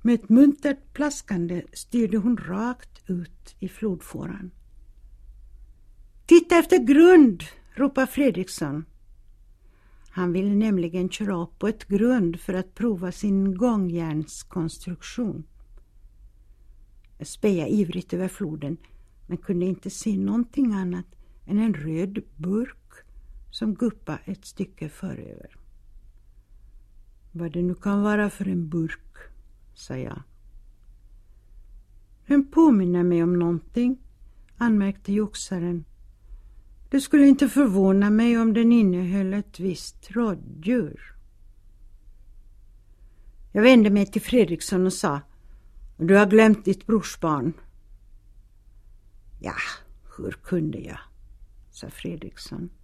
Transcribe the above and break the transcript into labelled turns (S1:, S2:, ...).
S1: Med ett muntert plaskande styrde hon rakt ut i flodfåran. Titta efter grund, ropade Fredriksson. Han ville nämligen köra upp på ett grund för att prova sin gångjärnskonstruktion. Jag spejade ivrigt över floden men kunde inte se någonting annat än en röd burk som guppade ett stycke föröver. Vad det nu kan vara för en burk, sa jag. Den påminner mig om någonting, anmärkte joxaren. Det skulle inte förvåna mig om den innehöll ett visst rådjur. Jag vände mig till Fredriksson och sa, du har glömt ditt brorsbarn. Ja, hur kunde jag, sa Fredriksson.